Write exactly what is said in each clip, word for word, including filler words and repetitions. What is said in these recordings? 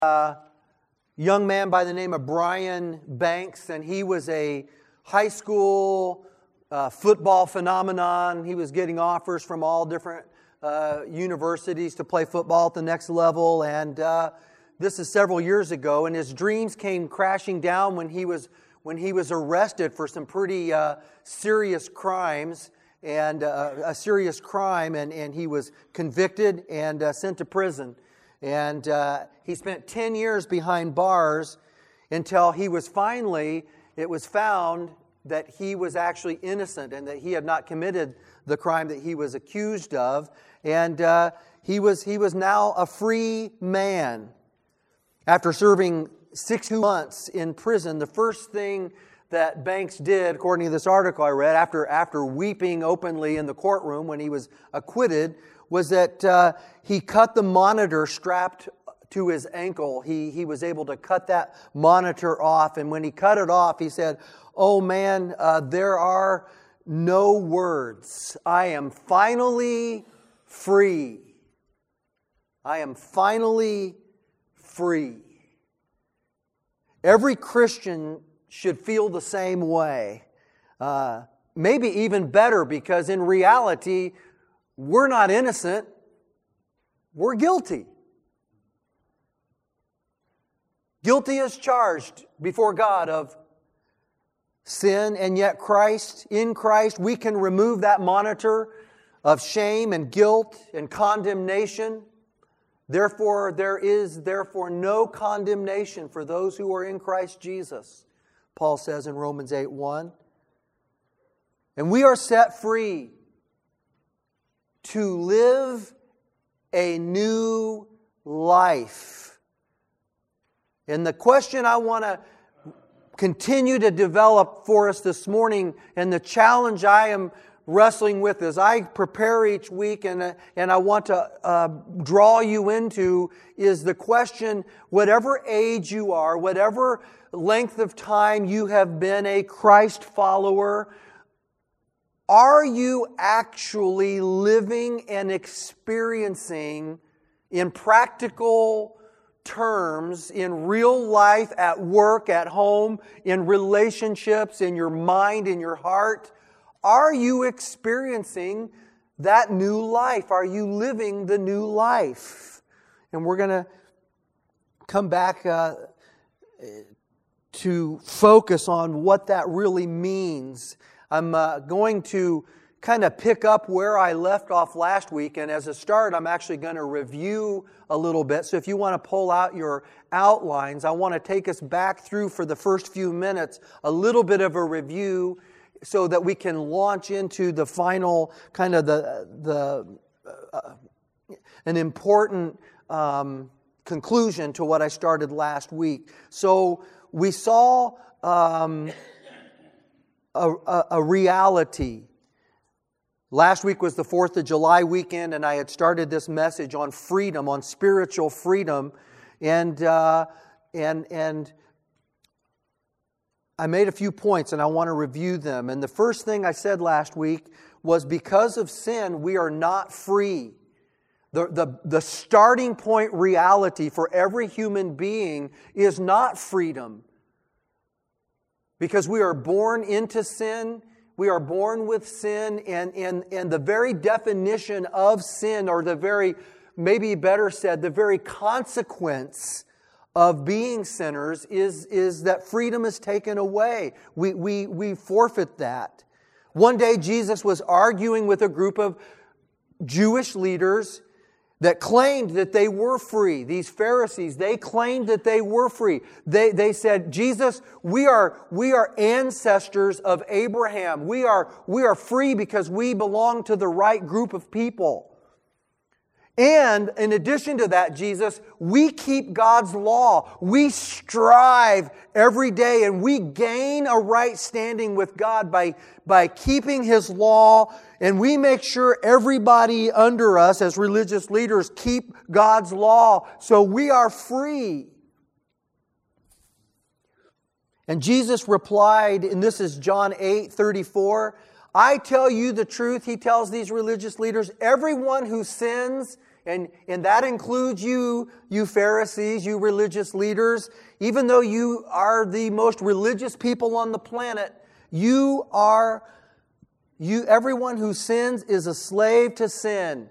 a young man by the name of Brian Banks, and he was a high school uh, football phenomenon. He was getting offers from all different uh, universities to play football at the next level, and uh, this is several years ago, and his dreams came crashing down when he was when he was arrested for some pretty uh, serious crimes, and uh, a serious crime, and, and he was convicted and uh, sent to prison. And uh, he spent ten years behind bars until he was finally, it was found that he was actually innocent and that he had not committed the crime that he was accused of. And uh, he was he was now a free man. After serving six months in prison, the first thing that Banks did, according to this article I read, after, after weeping openly in the courtroom when he was acquitted, was that uh, he cut the monitor strapped to his ankle. He, he was able to cut that monitor off, and when he cut it off, he said, "Oh man, uh, there are no words. I am finally free. I am finally free." Every Christian should feel the same way. Uh, maybe even better, because in reality, we're not innocent. We're guilty. Guilty as charged before God of sin, and yet Christ, in Christ, we can remove that monitor of shame and guilt and condemnation. Therefore, there is therefore no condemnation for those who are in Christ Jesus, Paul says in Romans eight one. And we are set free to live a new life. And the question I want to continue to develop for us this morning, and the challenge I am wrestling with as I prepare each week, and, uh, and I want to uh, draw you into, is the question, whatever age you are, whatever length of time you have been a Christ follower, are you actually living and experiencing in practical terms, in real life, at work, at home, in relationships, in your mind, in your heart? Are you experiencing that new life? Are you living the new life? And we're going to come back uh, to focus on what that really means. I'm uh, going to kind of pick up where I left off last week, and as a start, I'm actually going to review a little bit. So if you want to pull out your outlines, I want to take us back through for the first few minutes, a little bit of a review, so that we can launch into the final kind of the the uh, an important um, conclusion to what I started last week. So we saw um, a, a, a reality. Last week was the fourth of July weekend, and I had started this message on freedom, on spiritual freedom, and uh, and and. I made a few points and I want to review them. And the first thing I said last week was, because of sin, we are not free. The, the, the starting point reality for every human being is not freedom. Because we are born into sin, we are born with sin, and, and, and the very definition of sin, or the very, maybe better said, the very consequence of being sinners is, is that freedom is taken away. We, we, we forfeit that. One day Jesus was arguing with a group of Jewish leaders that claimed that they were free. These Pharisees, they claimed that they were free. They, they said, "Jesus, we are, we are ancestors of Abraham. We are, we are free because we belong to the right group of people. And in addition to that, Jesus, we keep God's law. We strive every day, and we gain a right standing with God by, by keeping His law, and we make sure everybody under us as religious leaders keep God's law, so we are free." And Jesus replied, and this is John eight thirty-four, "I tell you the truth," He tells these religious leaders, "everyone who sins And, and that includes you, you Pharisees, you religious leaders. Even though you are the most religious people on the planet, you are, you, everyone who sins is a slave to sin.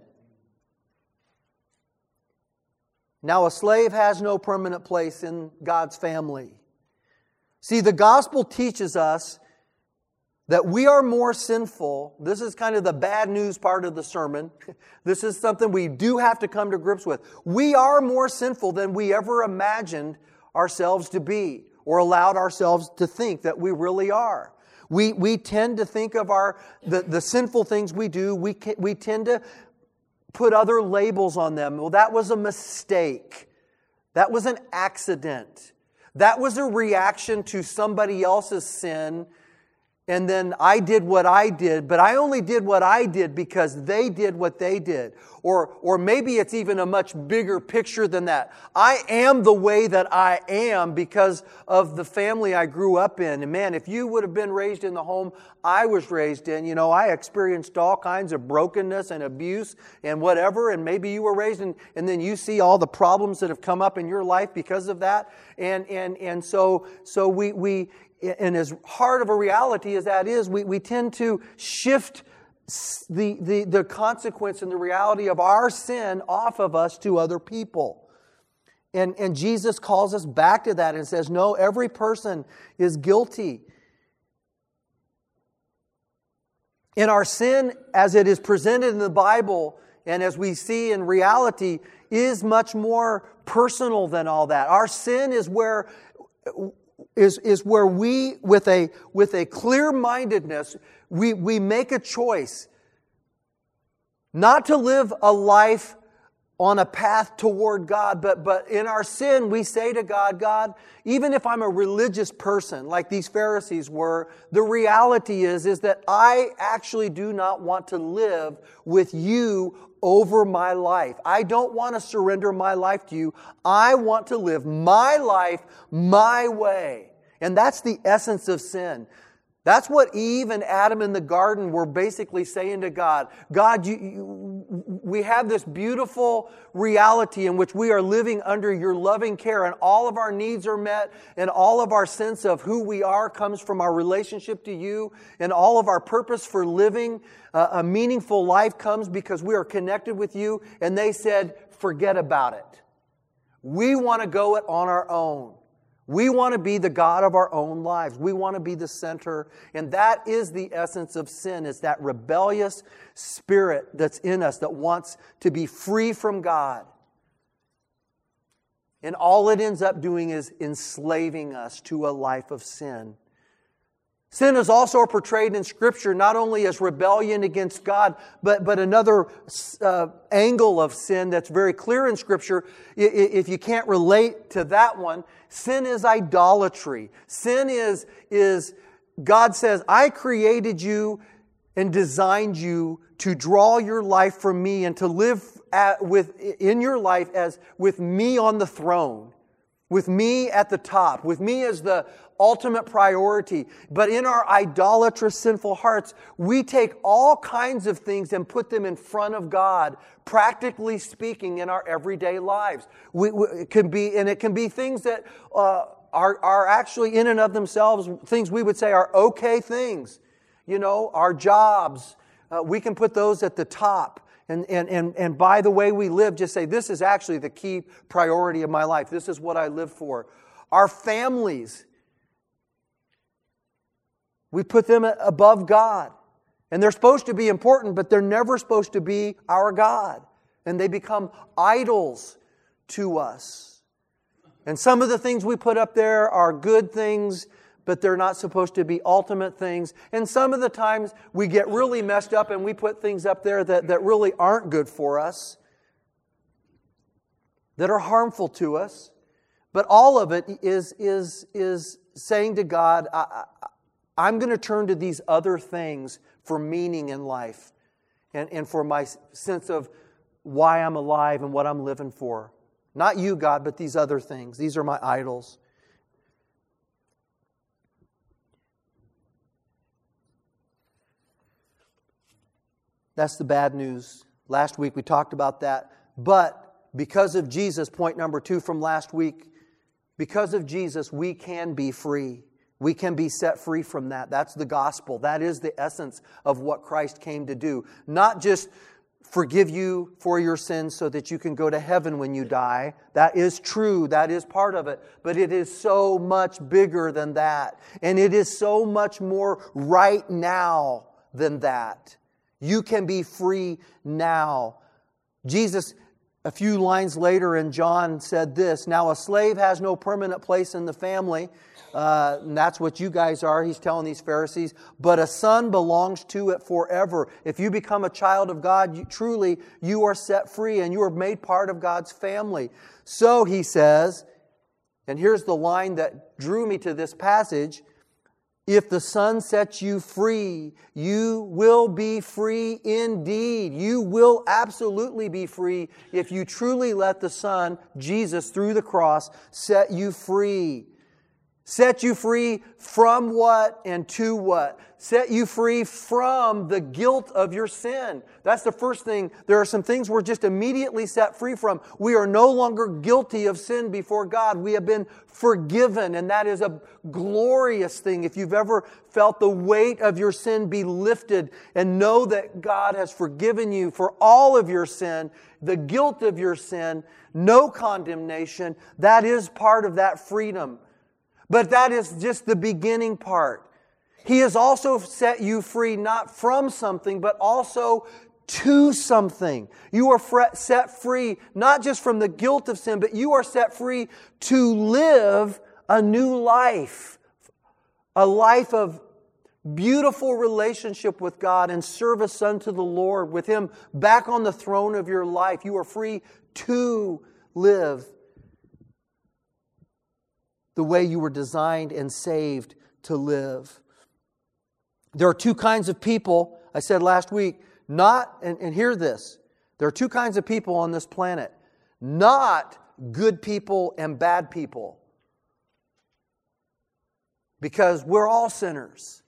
Now, a slave has no permanent place in God's family. See, the gospel teaches us that we are more sinful. This is kind of the bad news part of the sermon. This is something we do have to come to grips with. We are more sinful than we ever imagined ourselves to be or allowed ourselves to think that we really are. We, we tend to think of our the, the sinful things we do, we, we tend to put other labels on them. Well, that was a mistake. That was an accident. That was a reaction to somebody else's sin. And then I did what I did, but I only did what I did because they did what they did. Or, or maybe it's even a much bigger picture than that. I am the way that I am because of the family I grew up in. And man, if you would have been raised in the home I was raised in, you know, I experienced all kinds of brokenness and abuse and whatever. And maybe you were raised in, and then you see all the problems that have come up in your life because of that. And, and, and so, so we, we, and as hard of a reality as that is, we, we tend to shift the, the, the consequence and the reality of our sin off of us to other people. And, and Jesus calls us back to that and says, no, every person is guilty. And our sin, as it is presented in the Bible and as we see in reality, is much more personal than all that. Our sin is where... Is, is where we, with a, with a clear-mindedness, we, we make a choice not to live a life on a path toward God, but, but in our sin, we say to God, God, even if I'm a religious person, like these Pharisees were, the reality is, is that I actually do not want to live with you over my life. I don't want to surrender my life to you. I want to live my life my way. And that's the essence of sin. That's what Eve and Adam in the garden were basically saying to God. God, you, you, we have this beautiful reality in which we are living under your loving care and all of our needs are met and all of our sense of who we are comes from our relationship to you and all of our purpose for living uh, a meaningful life comes because we are connected with you. And they said, forget about it. We want to go it on our own. We want to be the God of our own lives. We want to be the center. And that is the essence of sin. It's that rebellious spirit that's in us that wants to be free from God. And all it ends up doing is enslaving us to a life of sin. Sin is also portrayed in Scripture not only as rebellion against God, but, but another uh, angle of sin that's very clear in Scripture. If you can't relate to that one, sin is idolatry. Sin is, is God says, I created you and designed you to draw your life from me and to live at, with, in your life as with me on the throne, with me at the top, with me as the ultimate priority. But in our idolatrous, sinful hearts, we take all kinds of things and put them in front of God, practically speaking, in our everyday lives. We, we, it can be, and it can be things that uh, are, are actually in and of themselves, things we would say are okay things. You know, our jobs, uh, we can put those at the top. And, and, and, and by the way we live, just say, this is actually the key priority of my life. This is what I live for. Our families, we put them above God. And they're supposed to be important, but they're never supposed to be our God. And they become idols to us. And some of the things we put up there are good things, but they're not supposed to be ultimate things. And some of the times we get really messed up and we put things up there that, that really aren't good for us, that are harmful to us. But all of it is, is, is saying to God, I, I, I'm going to turn to these other things for meaning in life and, and for my sense of why I'm alive and what I'm living for. Not you, God, but these other things. These are my idols. That's the bad news. Last week we talked about that. But because of Jesus, point number two from last week, because of Jesus, we can be free. We can be set free from that. That's the gospel. That is the essence of what Christ came to do. Not just forgive you for your sins so that you can go to heaven when you die. That is true. That is part of it. But it is so much bigger than that. And it is so much more right now than that. You can be free now. Jesus, a few lines later in John, said this, "Now a slave has no permanent place in the family." Uh, and that's what you guys are, he's telling these Pharisees. "But a son belongs to it forever." If you become a child of God, you, truly, you are set free and you are made part of God's family. So, he says, and here's the line that drew me to this passage, "If the Son sets you free, you will be free indeed." You will absolutely be free if you truly let the Son, Jesus, through the cross, set you free. Set you free from what and to what? Set you free from the guilt of your sin. That's the first thing. There are some things we're just immediately set free from. We are no longer guilty of sin before God. We have been forgiven, and that is a glorious thing. If you've ever felt the weight of your sin be lifted and know that God has forgiven you for all of your sin, the guilt of your sin, no condemnation, that is part of that freedom. But that is just the beginning part. He has also set you free not from something, but also to something. You are set free not just from the guilt of sin, but you are set free to live a new life. A life of beautiful relationship with God and service unto the Lord, with Him back on the throne of your life. You are free to live the way you were designed and saved to live. There are two kinds of people, I said last week, not, and, and hear this, there are two kinds of people on this planet. Not good people and bad people. Because we're all sinners.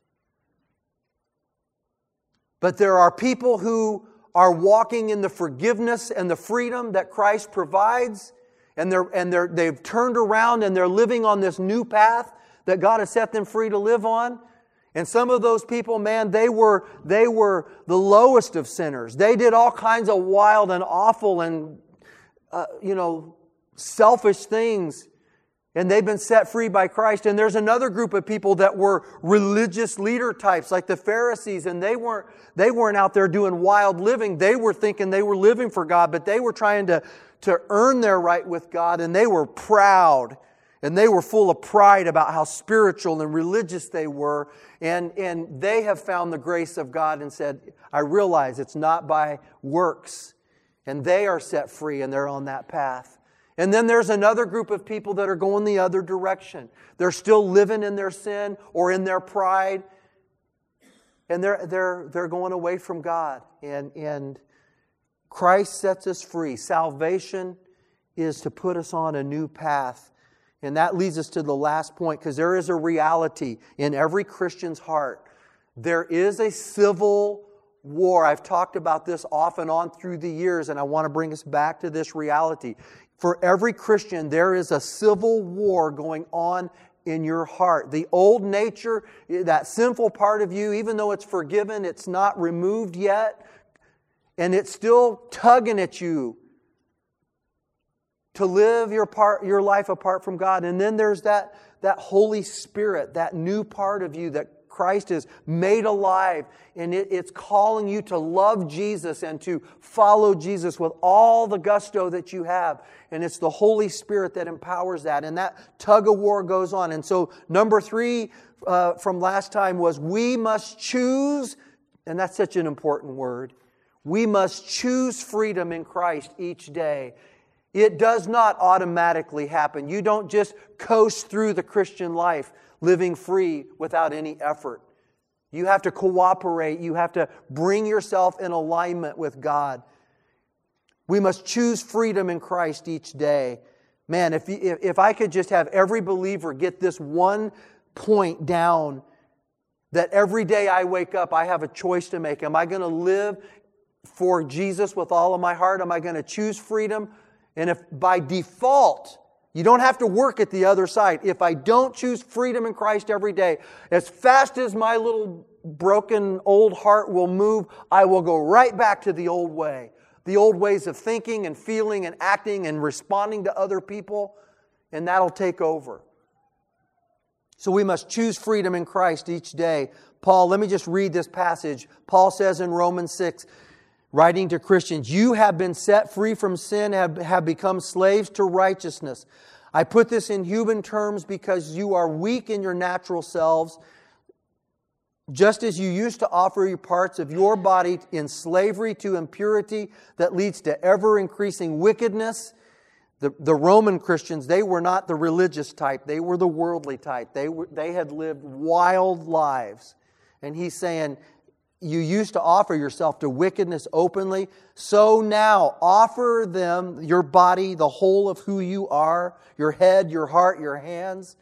But there are people who are walking in the forgiveness and the freedom that Christ provides. And they're and they're they've turned around and they're living on this new path that God has set them free to live on. And some of those people, man, they were they were the lowest of sinners. They did all kinds of wild and awful and uh, you know selfish things, and they've been set free by Christ. And there's another group of people that were religious leader types, like the Pharisees, and they weren't they weren't out there doing wild living. They were thinking they were living for God, but they were trying to to earn their right with God, and they were proud, and they were full of pride about how spiritual and religious they were, and, and they have found the grace of God and said, I realize it's not by works, and they are set free, and they're on that path. And then there's another group of people that are going the other direction. They're still living in their sin or in their pride, and they're, they're, they're going away from God, and, and Christ sets us free. Salvation is to put us on a new path. And that leads us to the last point, because there is a reality in every Christian's heart. There is a civil war. I've talked about this off and on through the years, and I want to bring us back to this reality. For every Christian, there is a civil war going on in your heart. The old nature, that sinful part of you, even though it's forgiven, it's not removed yet. And it's still tugging at you to live your part, your life apart from God. And then there's that, that Holy Spirit, that new part of you that Christ has made alive. And it, it's calling you to love Jesus and to follow Jesus with all the gusto that you have. And it's the Holy Spirit that empowers that. And that tug of war goes on. And so number three uh, from last time was we must choose, and that's such an important word. We must choose freedom in Christ each day. It does not automatically happen. You don't just coast through the Christian life living free without any effort. You have to cooperate. You have to bring yourself in alignment with God. We must choose freedom in Christ each day. Man, if, you, if I could just have every believer get this one point down, that every day I wake up, I have a choice to make. Am I going to live for Jesus with all of my heart? Am I going to choose freedom? And if by default, you don't have to work at the other side. If I don't choose freedom in Christ every day, as fast as my little broken old heart will move, I will go right back to the old way. The old ways of thinking and feeling and acting and responding to other people, and that'll take over. So we must choose freedom in Christ each day. Paul, let me just read this passage. Paul says in Romans six, writing to Christians, you have been set free from sin, have, have become slaves to righteousness. I put this in human terms because you are weak in your natural selves, just as you used to offer your parts of your body in slavery to impurity that leads to ever-increasing wickedness. The, the Roman Christians, they were not the religious type. They were the worldly type. They were, they had lived wild lives. And he's saying, you used to offer yourself to wickedness openly. So now offer them your body, the whole of who you are, your head, your heart, your hands,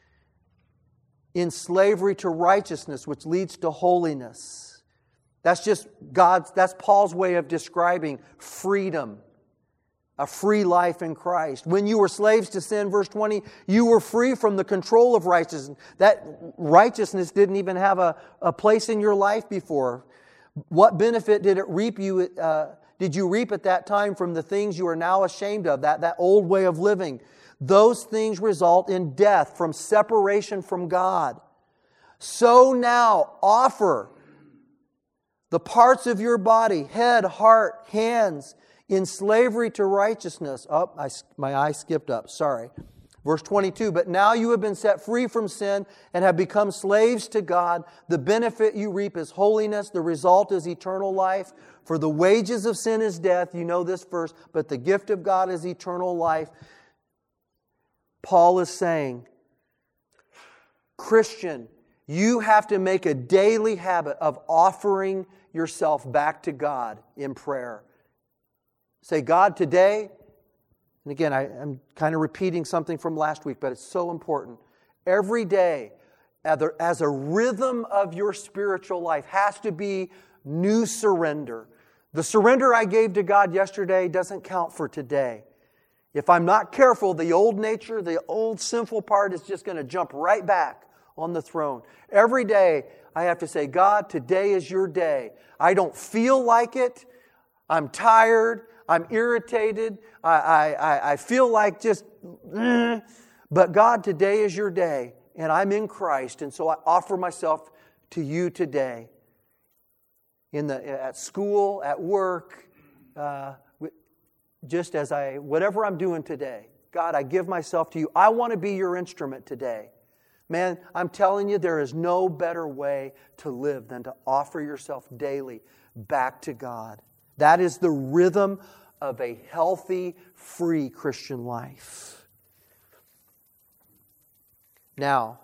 in slavery to righteousness, which leads to holiness. That's just God's, that's Paul's way of describing freedom. A free life in Christ. When you were slaves to sin, verse twenty, you were free from the control of righteousness. That righteousness didn't even have a, a place in your life before. What benefit did it reap you? Uh, did you reap at that time from the things you are now ashamed of? That, that old way of living. Those things result in death, from separation from God. So now offer the parts of your body, head, heart, hands, in slavery to righteousness. Oh, I, my eye skipped up. Sorry. Verse twenty-two, but now you have been set free from sin and have become slaves to God. The benefit you reap is holiness. The result is eternal life. For the wages of sin is death. You know this verse. But the gift of God is eternal life. Paul is saying, Christian, you have to make a daily habit of offering yourself back to God in prayer. Say, God, today, and again, I, I'm kind of repeating something from last week, but it's so important. Every day, as a rhythm of your spiritual life, has to be new surrender. The surrender I gave to God yesterday doesn't count for today. If I'm not careful, the old nature, the old sinful part is just going to jump right back on the throne. Every day, I have to say, God, today is your day. I don't feel like it. I'm tired. I'm irritated. I, I, I feel like just, eh. But God, today is your day, and I'm in Christ, and so I offer myself to you today. In the at school, at work, uh, just as I, whatever I'm doing today, God, I give myself to you. I want to be your instrument today. Man, I'm telling you, there is no better way to live than to offer yourself daily back to God. That is the rhythm of a healthy, free Christian life. Now,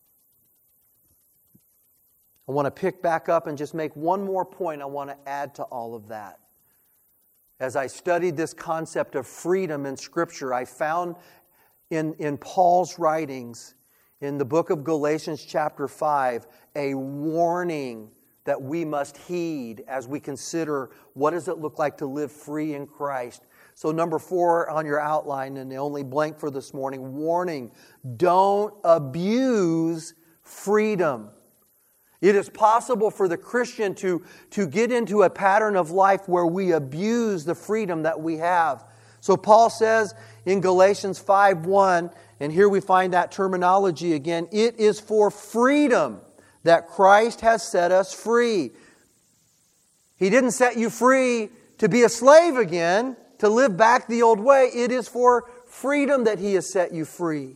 I want to pick back up and just make one more point I want to add to all of that. As I studied this concept of freedom in Scripture, I found in, in Paul's writings, in the book of Galatians chapter five, a warning that we must heed as we consider what does it look like to live free in Christ. So number four on your outline, and the only blank for this morning, warning, don't abuse freedom. It is possible for the Christian to, to get into a pattern of life where we abuse the freedom that we have. So Paul says in Galatians five one, and here we find that terminology again, it is for freedom that Christ has set us free. He didn't set you free to be a slave again, to live back the old way. It is for freedom that He has set you free.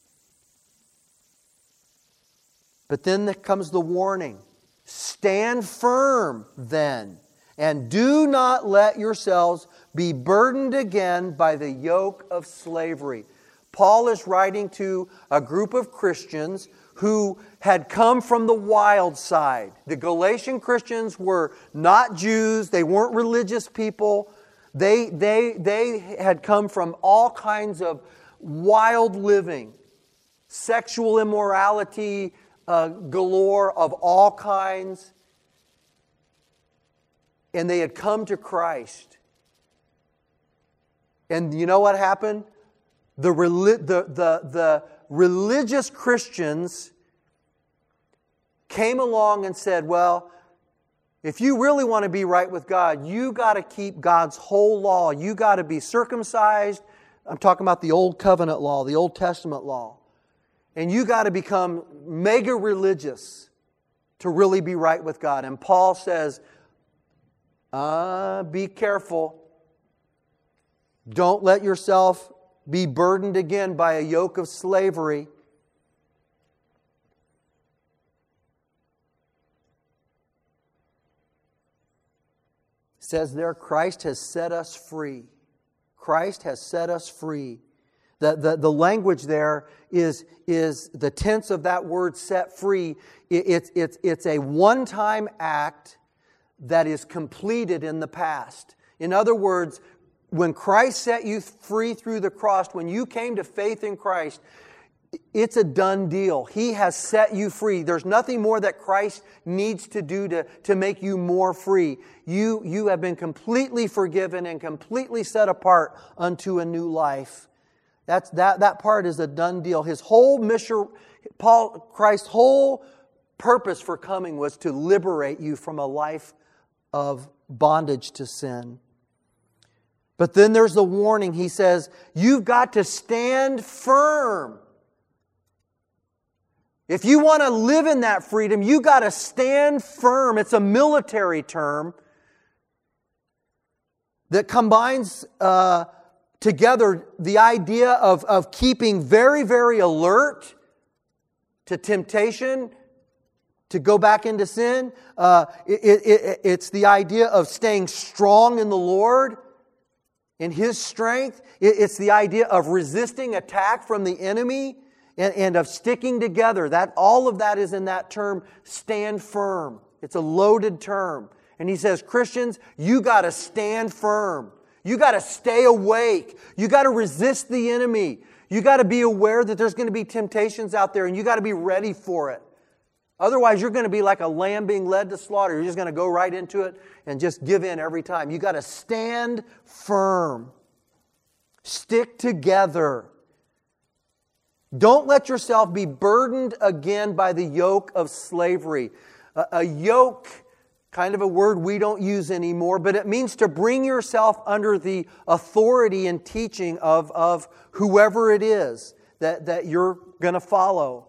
But then there comes the warning. Stand firm then, and do not let yourselves be burdened again by the yoke of slavery. Paul is writing to a group of Christians who had come from the wild side. The Galatian Christians were not Jews. They weren't religious people. They, they, they had come from all kinds of wild living, sexual immorality uh, galore of all kinds. and they had come to Christ. And you know what happened? The, reli- the, the, the religious Christians came along and said, well, if you really want to be right with God, you got to keep God's whole law. You got to be circumcised. I'm talking about the Old Covenant law, the Old Testament law. And you got to become mega religious to really be right with God. And Paul says, uh, be careful. Don't let yourself be burdened again by a yoke of slavery. It says there, Christ has set us free. Christ has set us free. The, the, the language there is, is the tense of that word set free. It, it's, it's, it's a one-time act that is completed in the past. In other words, when Christ set you free through the cross, when you came to faith in Christ, it's a done deal. He has set you free. There's nothing more that Christ needs to do to, to make you more free. You, you have been completely forgiven and completely set apart unto a new life. That's, that, that part is a done deal. His whole mission, Paul, Christ's whole purpose for coming was to liberate you from a life of bondage to sin. But then there's the warning. He says, you've got to stand firm. If you want to live in that freedom, you got to stand firm. It's a military term that combines uh, together the idea of, of keeping very, very alert to temptation, to go back into sin. Uh, it, it, it's the idea of staying strong in the Lord, in His strength. It, it's the idea of resisting attack from the enemy and, and of sticking together. That, all of that is in that term, stand firm. It's a loaded term. And he says, Christians, you got to stand firm. You got to stay awake. You got to resist the enemy. You got to be aware that there's going to be temptations out there, and you got to be ready for it. Otherwise, you're going to be like a lamb being led to slaughter. You're just going to go right into it and just give in every time. You got to stand firm. Stick together. Don't let yourself be burdened again by the yoke of slavery. A, a yoke, kind of a word we don't use anymore, but it means to bring yourself under the authority and teaching of, of whoever it is that, that you're going to follow.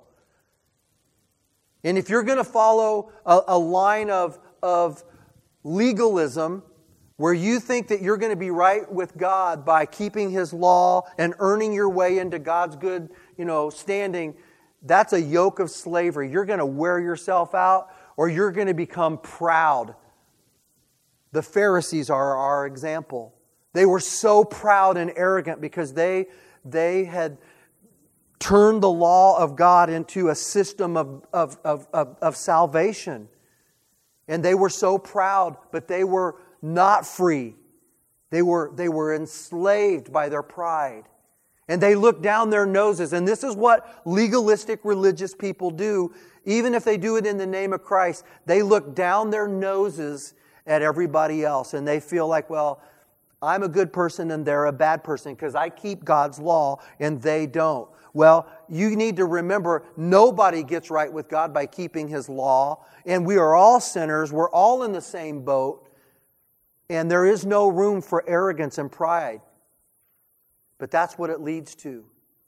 And if you're going to follow a, a line of, of legalism where you think that you're going to be right with God by keeping His law and earning your way into God's good, you know, standing, that's a yoke of slavery. You're going to wear yourself out, or you're going to become proud. The Pharisees are our example. They were so proud and arrogant because they, they had turned the law of God into a system of, of, of, of, of salvation. And they were so proud, but they were not free. They were, they were enslaved by their pride. And they looked down their noses. And this is what legalistic religious people do. Even if they do it in the name of Christ, they look down their noses at everybody else. And they feel like, well, I'm a good person and they're a bad person because I keep God's law and they don't. Well, you need to remember, nobody gets right with God by keeping His law. And we are all sinners. We're all in the same boat. And there is no room for arrogance and pride. But that's what it leads to.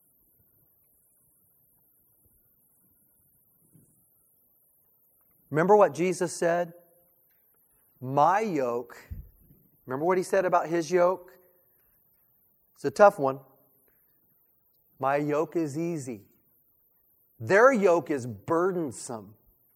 Remember what Jesus said? My yoke. Remember what He said about His yoke? It's a tough one. My yoke is easy. Their yoke is burdensome.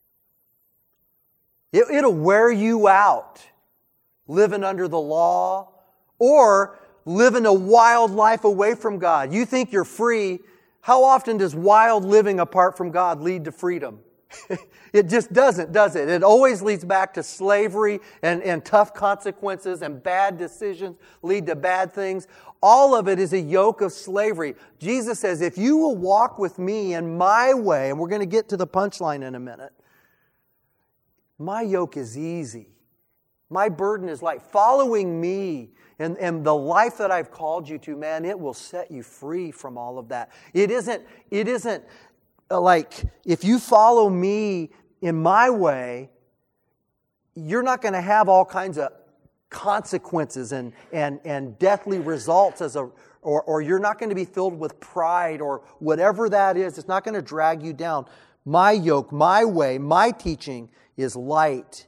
It, it'll wear you out, living under the law, or living a wild life away from God. You think you're free. How often does wild living apart from God lead to freedom? It just doesn't, does it? It always leads back to slavery and, and tough consequences, and bad decisions lead to bad things. All of it is a yoke of slavery. Jesus says, if you will walk with me in my way, and we're going to get to the punchline in a minute, my yoke is easy. My burden is light. Following me and, and the life that I've called you to, man, it will set you free from all of that. It isn't, it isn't like if you follow me in my way, you're not going to have all kinds of consequences and, and, and deathly results as a or, or you're not going to be filled with pride or whatever that is. It's not going to drag you down. My yoke, my way, my teaching is light.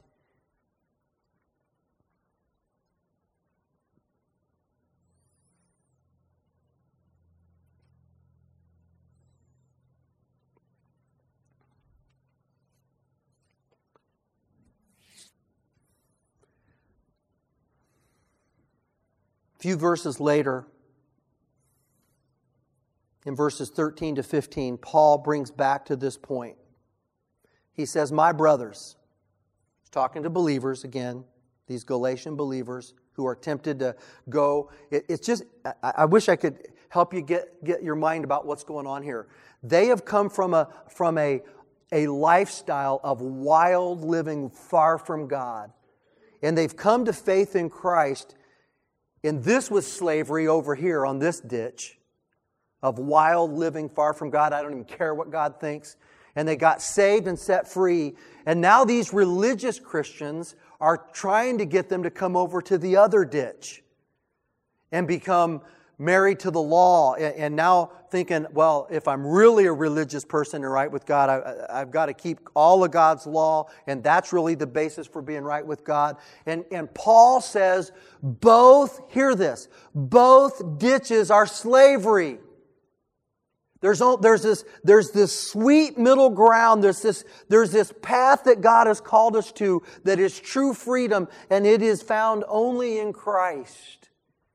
A few verses later, in verses thirteen to fifteen, Paul brings back to this point. He says, my brothers, he's talking to believers again, these Galatian believers who are tempted to go. It, it's just, I, I wish I could help you get, get your mind about what's going on here. They have come from a, from a, a lifestyle of wild living far from God. And they've come to faith in Christ. And this was slavery over here on this ditch of wild living far from God. I don't even care what God thinks. And they got saved and set free. And now these religious Christians are trying to get them to come over to the other ditch and become married to the law. And now thinking, well, if I'm really a religious person and right with God, I, I've got to keep all of God's law. And that's really the basis for being right with God. And, and Paul says, both, hear this, both ditches are slavery. There's, there's, this, there's this sweet middle ground. There's this, there's this path that God has called us to that is true freedom, and it is found only in Christ.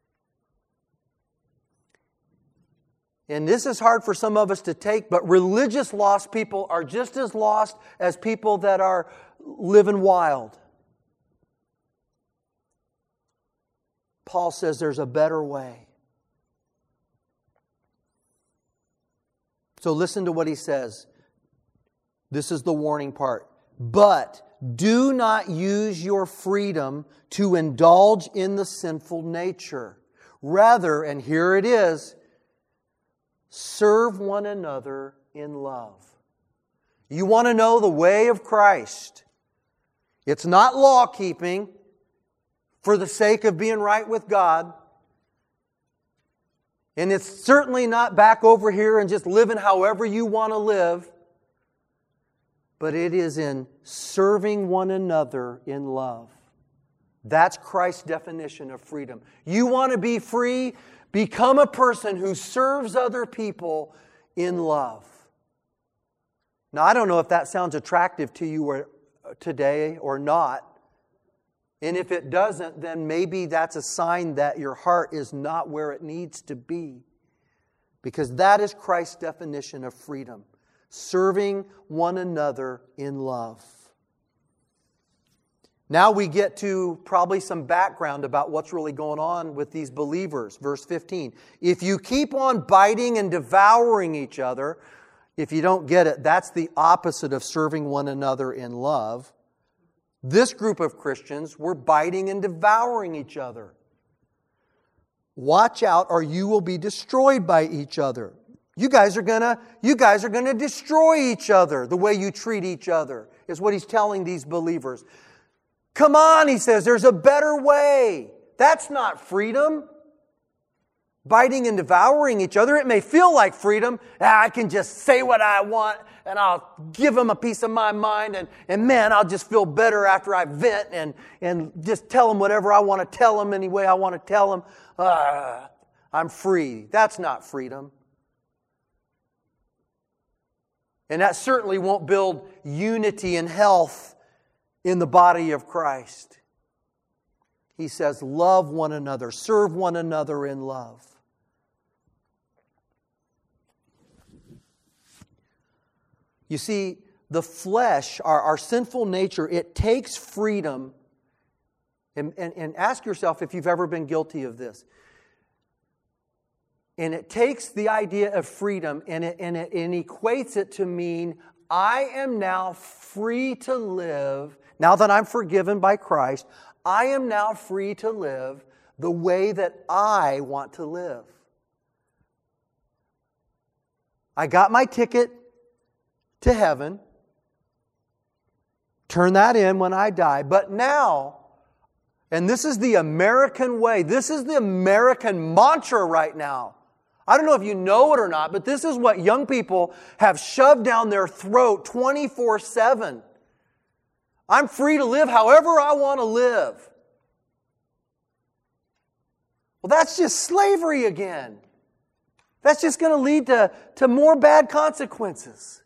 And this is hard for some of us to take, but religious lost people are just as lost as people that are living wild. Paul says there's a better way. So listen to what he says. This is the warning part. But do not use your freedom to indulge in the sinful nature. Rather, and here it is, serve one another in love. You want to know the way of Christ. It's not law-keeping for the sake of being right with God. And it's certainly not back over here and just living however you want to live. But it is in serving one another in love. That's Christ's definition of freedom. You want to be free? Become a person who serves other people in love. Now, I don't know if that sounds attractive to you or, today or not. And if it doesn't, then maybe that's a sign that your heart is not where it needs to be. Because that is Christ's definition of freedom. Serving one another in love. Now we get to probably some background about what's really going on with these believers. Verse fifteen. If you keep on biting and devouring each other, if you don't get it, that's the opposite of serving one another in love. This group of Christians were biting and devouring each other. Watch out or you will be destroyed by each other. You guys are gonna, you guys are gonna destroy each other the way you treat each other, is what he's telling these believers. Come on, he says, there's a better way. That's not freedom. Biting and devouring each other. It may feel like freedom. Ah, I can just say what I want and I'll give them a piece of my mind and, and man, I'll just feel better after I vent and, and just tell them whatever I want to tell them any way I want to tell them. Ah, I'm free. That's not freedom. And that certainly won't build unity and health in the body of Christ. He says, love one another, serve one another in love. You see, the flesh, our, our sinful nature, it takes freedom. And, and, and ask yourself if you've ever been guilty of this. And it takes the idea of freedom and it, and it and equates it to mean, I am now free to live. now that I'm forgiven by Christ, I am now free to live the way that I want to live. I got my ticket to heaven. Turn that in when I die. But now, and this is the American way, this is the American mantra right now. I don't know if you know it or not, but this is what young people have shoved down their throat twenty-four seven. I'm free to live however I want to live. Well, that's just slavery again. That's just going to lead to, to more bad consequences.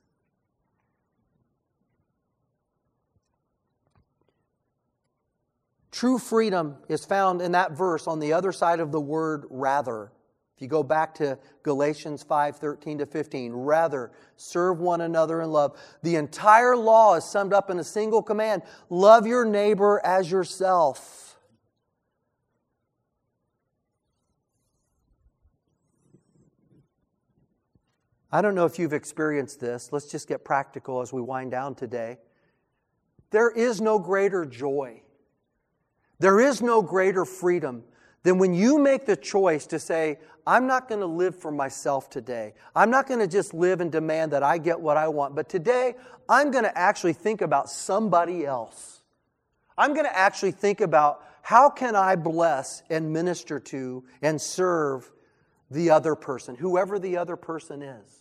True freedom is found in that verse on the other side of the word rather. If you go back to Galatians five, thirteen to fifteen, rather serve one another in love. The entire law is summed up in a single command. Love your neighbor as yourself. I don't know if you've experienced this. Let's just get practical as we wind down today. There is no greater joy. There is no greater freedom than when you make the choice to say, I'm not going to live for myself today. I'm not going to just live and demand that I get what I want. But today, I'm going to actually think about somebody else. I'm going to actually think about how can I bless and minister to and serve the other person, whoever the other person is.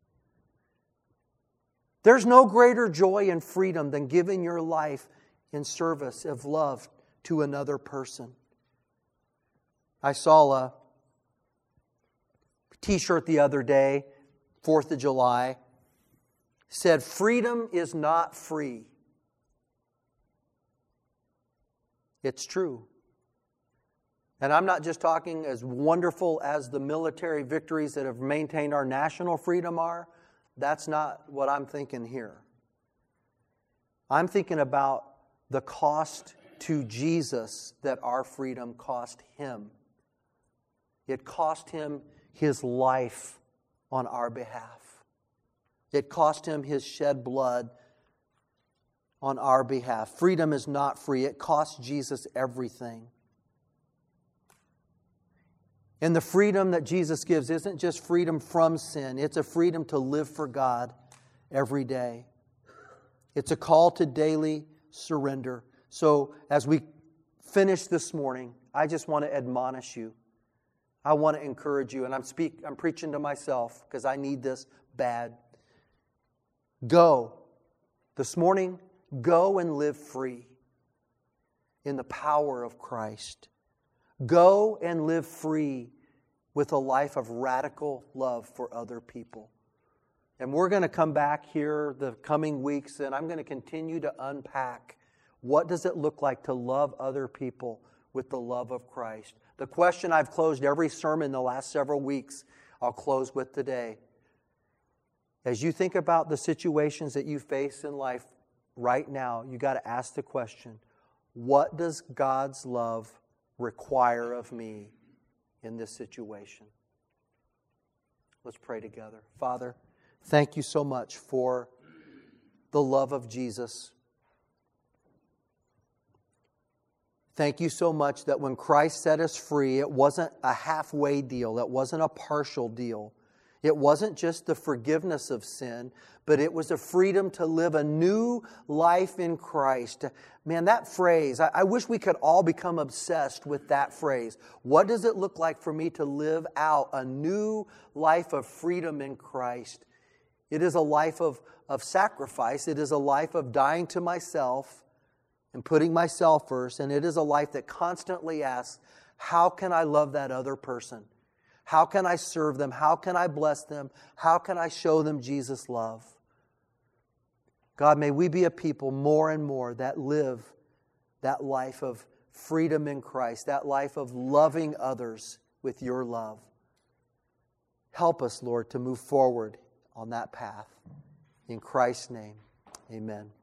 There's no greater joy and freedom than giving your life in service of love to another person. I saw a t-shirt the other day, fourth of July, said, freedom is not free. It's true. And I'm not just talking as wonderful as the military victories that have maintained our national freedom are. That's not what I'm thinking here. I'm thinking about the cost to Jesus that our freedom cost Him. It cost Him His life on our behalf. It cost Him His shed blood on our behalf. Freedom is not free. It cost Jesus everything. And the freedom that Jesus gives isn't just freedom from sin. It's a freedom to live for God every day. It's a call to daily surrender. So as we finish this morning, I just want to admonish you. I want to encourage you. And I'm speak, I'm preaching to myself because I need this bad. Go. This morning, go and live free in the power of Christ. Go and live free with a life of radical love for other people. And we're going to come back here the coming weeks, and I'm going to continue to unpack what does it look like to love other people with the love of Christ. The question I've closed every sermon the last several weeks, I'll close with today. As you think about the situations that you face in life right now, you got to ask the question, what does God's love require of me in this situation? Let's pray together. Father, thank you so much for the love of Jesus. Thank you so much that when Christ set us free, it wasn't a halfway deal. It wasn't a partial deal. It wasn't just the forgiveness of sin, but it was a freedom to live a new life in Christ. Man, that phrase, I, I wish we could all become obsessed with that phrase. What does it look like for me to live out a new life of freedom in Christ? It is a life of, of sacrifice. It is a life of dying to myself and putting myself first. And it is a life that constantly asks, how can I love that other person? How can I serve them? How can I bless them? How can I show them Jesus' love? God, may we be a people more and more that live that life of freedom in Christ, that life of loving others with your love. Help us, Lord, to move forward on that path. In Christ's name, amen.